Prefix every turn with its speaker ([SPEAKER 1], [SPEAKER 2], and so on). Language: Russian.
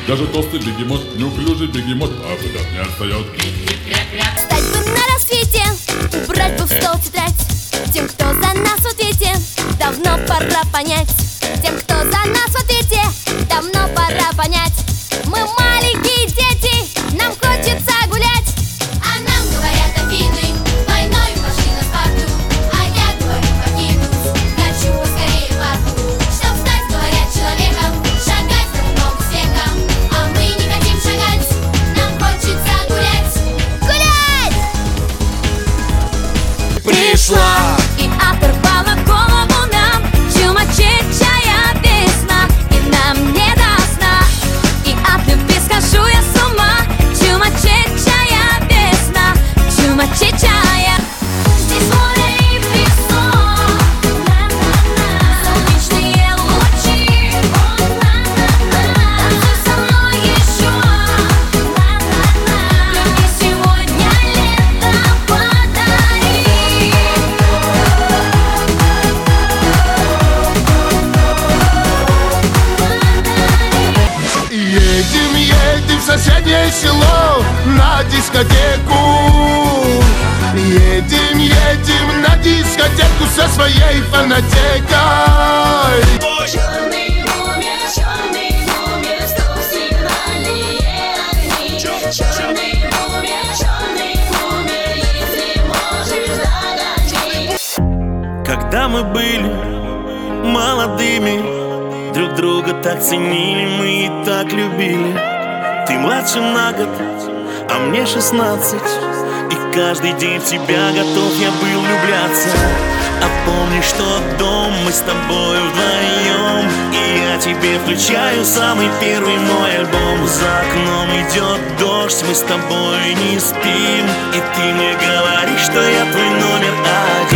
[SPEAKER 1] Даже толстый бегемот, неуклюжий бегемот, а куда не отстает.
[SPEAKER 2] Встать бы на рассвете, убрать бы в стол тетрадь. Тем, кто за нас в ответе, давно пора понять. Тем, кто за нас в ответе, давно пора понять. Мы маленькие дети, нам хочется гулять.
[SPEAKER 3] А нам говорят Афины, войной пошли на Спарту. А я говорю покинуть, хочу поскорее парку. Чтоб стать, говорят, человеком, шагать по новым снегам. А мы не хотим шагать, нам хочется гулять.
[SPEAKER 2] Гулять!
[SPEAKER 4] Пришла
[SPEAKER 2] И оторвала голову нам чумачечая весна. И нам не до сна, и от любви схожу я с ума. Чумачечая весна, чумачечая. Здесь море и песок, солнечные лучи. Танцуй со мной еще, мне сегодня лето подари.
[SPEAKER 4] Едем, едем в соседнее село на дискотеку. Едем, едем на дискотеку со своей фанатекой.
[SPEAKER 3] Черный бумер, стоп сигнальные огни. Черный бумер, если можешь, догони.
[SPEAKER 5] Когда мы были молодыми, друг друга так ценили, мы и так любили. Ты младше на год, а мне 16. И каждый день в тебя готов я был влюбляться. А помнишь тот дом, мы с тобой вдвоем, и я тебе включаю самый первый мой альбом. За окном идет дождь, мы с тобой не спим, и ты мне говоришь, что я твой номер один.